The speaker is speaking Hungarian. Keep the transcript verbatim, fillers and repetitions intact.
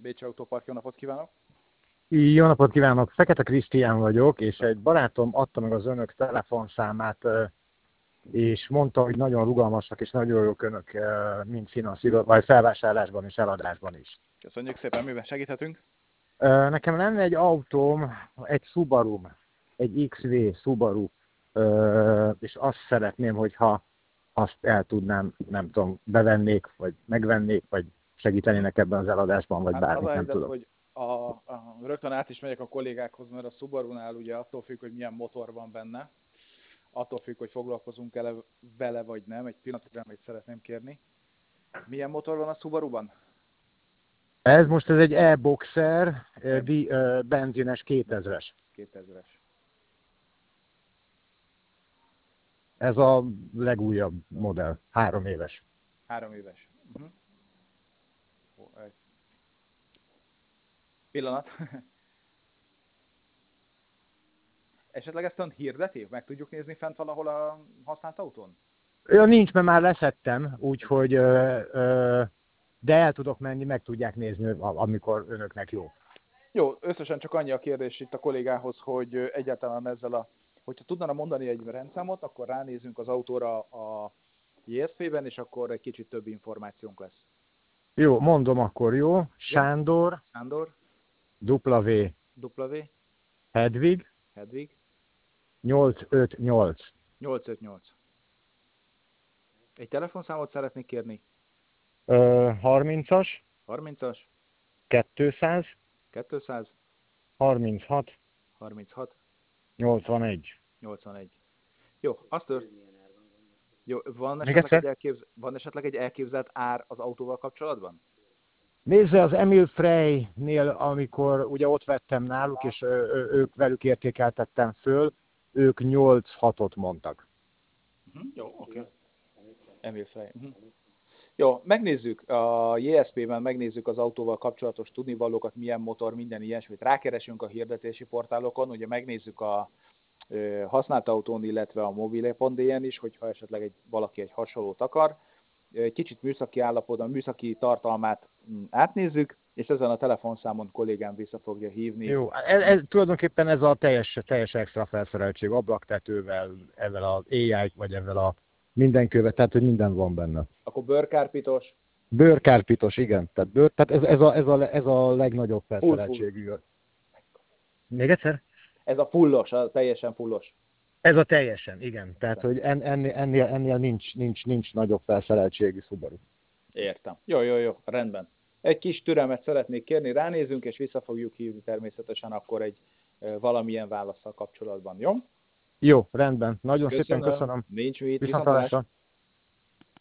Bécsi Autópark, jó napot kívánok! Jó napot kívánok! Fekete Krisztián vagyok, és egy barátom adta meg az önök telefonszámát, és mondta, hogy nagyon rugalmasak és nagyon jók önök, mind finanszírozásban, vagy felvásárlásban és eladásban is. Köszönjük szépen, miben segíthetünk? Nekem lenne egy autóm, egy Subaru, egy iksz vé Subaru, és azt szeretném, hogyha azt el tudnám, nem tudom, bevennék, vagy megvennék, vagy segítenének ebben az eladásban, vagy Hát bármit, az a nem helyzet, tudom. hogy a, a, rögtön át is megyek a kollégákhoz, mert a Subarunál ugye attól függ, hogy milyen motor van benne, attól függ, hogy foglalkozunk ele vele vagy nem, egy pillanat türelmét szeretném kérni. Milyen motor van a Subaruban? Ez most ez egy e-boxer, di, uh, benzines kétezres. kétezres. Ez a legújabb modell, három éves. Három éves. Uh-huh. Ó, egy. Pillanat. Esetleg ezt ön hirdeti? Meg tudjuk nézni fent valahol a használt autón? Ja, nincs, mert már leszettem, úgyhogy ö, ö, de el tudok menni, meg tudják nézni, amikor önöknek jó. Jó, összesen csak annyi a kérdés itt a kollégához, hogy egyáltalán ezzel a, hogyha tudnána mondani egy rendszámot, akkor ránézünk az autóra a jé es pé-ben, és akkor egy kicsit több információnk lesz. Jó, mondom akkor, jó? Sándor, Sándor, W, W, Hedvig, Hedvig, nyolc öt nyolc. nyolc öt nyolc. Egy telefonszámot szeretnék kérni? Ö, harmincas, harmincas, kétszáz, kétszáz, harminchat, harminchat, nyolcvanegy. nyolcvanegy. Jó, azt tört. Jó, van Még esetleg, egyszer? egy elképz... van esetleg egy elképzelt ár az autóval kapcsolatban? Nézze, az Emil Frey-nél, amikor ugye ott vettem náluk, és ö, ö, ők velük értékeltettem föl, ők nyolc hatot mondtak. Uh-huh. Jó, oké. Okay. Emil Frey. Uh-huh. Jó, megnézzük a jé es pé-ben, megnézzük az autóval kapcsolatos tudnivalókat, milyen motor, minden ilyesmit. Rákeresünk a hirdetési portálokon, ugye megnézzük a ö, használt autón, illetve a mobile.de-en is, hogyha esetleg egy, valaki egy hasonlót akar. Egy kicsit műszaki állapotban, műszaki tartalmát átnézzük, és ezen a telefonszámon kollégám vissza fogja hívni. Jó, ez, ez, tulajdonképpen ez a teljes, teljes extra felszereltség, ablaktetővel, ezzel az á i, vagy ezzel a mindenkövet, tehát hogy minden van benne. Akkor bőrkárpitos? Bőrkárpitos, igen. Tehát, bőr, tehát ez, ez, a, ez, a, ez a legnagyobb felszereltségű. Full, full. Még egyszer? Ez a fullos, a teljesen fullos. Ez a teljesen, igen. Tehát, hogy en, ennél, ennél, ennél nincs, nincs, nincs nagyobb felszereltségű Subaru. Értem. Jó, jó, jó, rendben. Egy kis türelmet szeretnék kérni, ránézünk, és vissza fogjuk hívni természetesen akkor egy e, valamilyen válasszal kapcsolatban, jó? Jó, rendben. Nagyon köszönöm. szépen köszönöm. Nincs mit, Viszontlátásra.